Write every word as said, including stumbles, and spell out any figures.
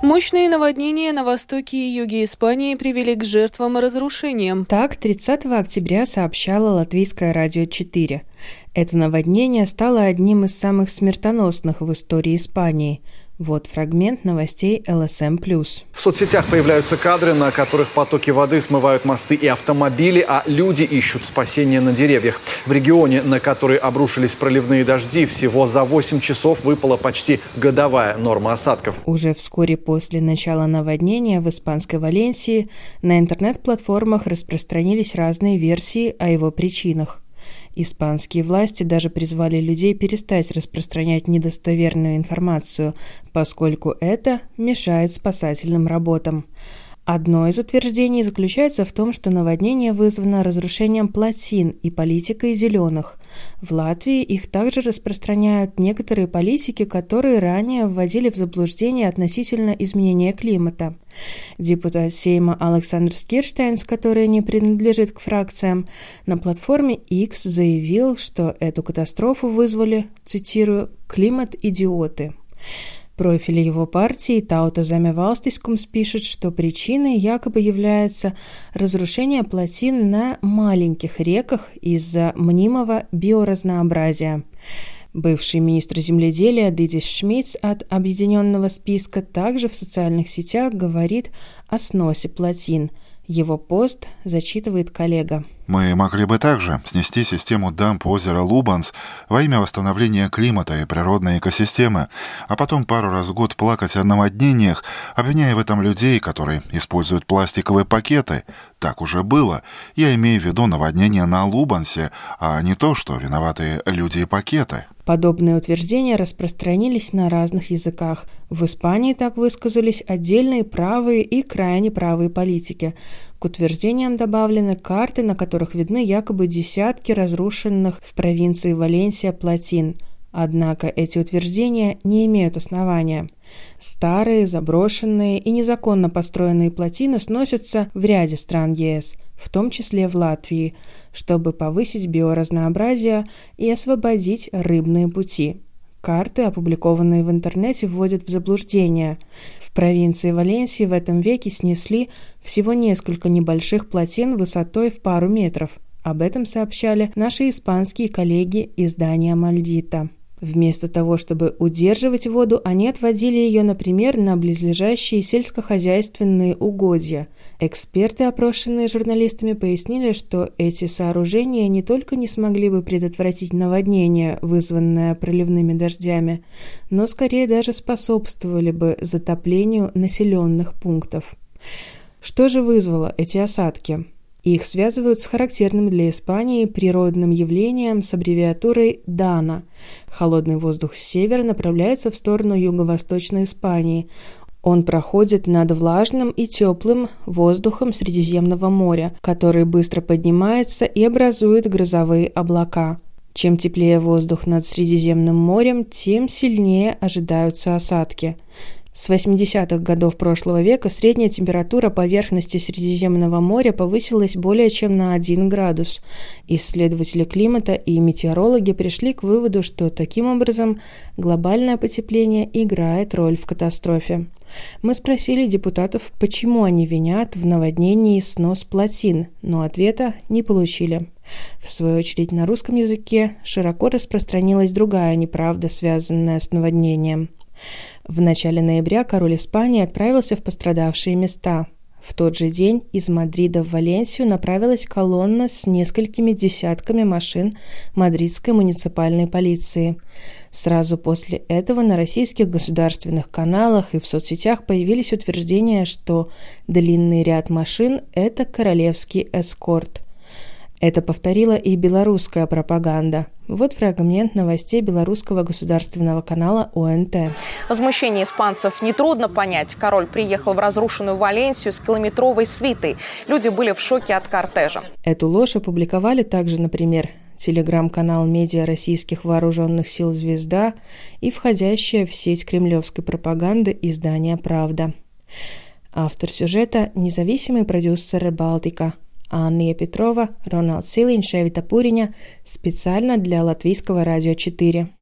Мощные наводнения на востоке и юге Испании привели к жертвам и разрушениям. Так, тридцатого октября сообщало Латвийское радио четыре. Это наводнение стало одним из самых смертоносных в истории Испании. Вот фрагмент новостей эл эс эм плюс. В соцсетях появляются кадры, на которых потоки воды смывают мосты и автомобили, а люди ищут спасения на деревьях. В регионе, на который обрушились проливные дожди, всего за восемь часов выпала почти годовая норма осадков. Уже вскоре после начала наводнения в испанской Валенсии на интернет-платформах распространились разные версии о его причинах. Испанские власти даже призвали людей перестать распространять недостоверную информацию, поскольку это мешает спасательным работам. Одно из утверждений заключается в том, что наводнение вызвано разрушением плотин и политикой зеленых. В Латвии их также распространяют некоторые политики, которые ранее вводили в заблуждение относительно изменения климата. Депутат Сейма Александр Скирштейнс, который не принадлежит к фракциям, на платформе X заявил, что эту катастрофу вызвали, цитирую, «климат-идиоты». Профиль его партии Tauta Zeme Valstiskums пишет, что причиной якобы является разрушение плотин на маленьких реках из-за мнимого биоразнообразия. Бывший министр земледелия Дидис Шмидц от Объединенного списка также в социальных сетях говорит о сносе плотин. Его пост зачитывает коллега. Мы могли бы также снести систему дамб озера Лубанс во имя восстановления климата и природной экосистемы, а потом пару раз в год плакать о наводнениях, обвиняя в этом людей, которые используют пластиковые пакеты. Так уже было. Я имею в виду наводнения на Лубансе, а не то, что виноваты люди и пакеты. Подобные утверждения распространились на разных языках. В Испании так высказались отдельные правые и крайне правые политики. К утверждениям добавлены карты, на которых видны якобы десятки разрушенных в провинции Валенсия плотин. Однако эти утверждения не имеют основания. Старые, заброшенные и незаконно построенные плотины сносятся в ряде стран е эс, в том числе в Латвии, чтобы повысить биоразнообразие и освободить рыбные пути. Карты, опубликованные в интернете, вводят в заблуждение. В провинции Валенсии в этом веке снесли всего несколько небольших плотин высотой в пару метров. Об этом сообщали наши испанские коллеги издания «Мальдита». Вместо того, чтобы удерживать воду, они отводили ее, например, на близлежащие сельскохозяйственные угодья. Эксперты, опрошенные журналистами, пояснили, что эти сооружения не только не смогли бы предотвратить наводнение, вызванное проливными дождями, но скорее даже способствовали бы затоплению населенных пунктов. Что же вызвало эти осадки? Их связывают с характерным для Испании природным явлением с аббревиатурой «Дана». Холодный воздух с севера направляется в сторону юго-восточной Испании. Он проходит над влажным и теплым воздухом Средиземного моря, который быстро поднимается и образует грозовые облака. Чем теплее воздух над Средиземным морем, тем сильнее ожидаются осадки. С восьмидесятых годов прошлого века средняя температура поверхности Средиземного моря повысилась более чем на один градус. Исследователи климата и метеорологи пришли к выводу, что таким образом глобальное потепление играет роль в катастрофе. Мы спросили депутатов, почему они винят в наводнении снос плотин, но ответа не получили. В свою очередь на русском языке широко распространилась другая неправда, связанная с наводнением. В начале ноября король Испании отправился в пострадавшие места. В тот же день из Мадрида в Валенсию направилась колонна с несколькими десятками машин мадридской муниципальной полиции. Сразу после этого на российских государственных каналах и в соцсетях появились утверждения, что длинный ряд машин – это королевский эскорт. Это повторила и белорусская пропаганда. Вот фрагмент новостей белорусского государственного канала о эн тэ. Возмущение испанцев нетрудно понять. Король приехал в разрушенную Валенсию с километровой свитой. Люди были в шоке от кортежа. Эту ложь опубликовали также, например, телеграм-канал медиа российских вооруженных сил «Звезда» и входящая в сеть кремлевской пропаганды издание «Правда». Автор сюжета – независимый продюсер «Балтика». Анна Петрова, Рональд Силинш, Эвита Пуриня специально для Латвийского радио четыре.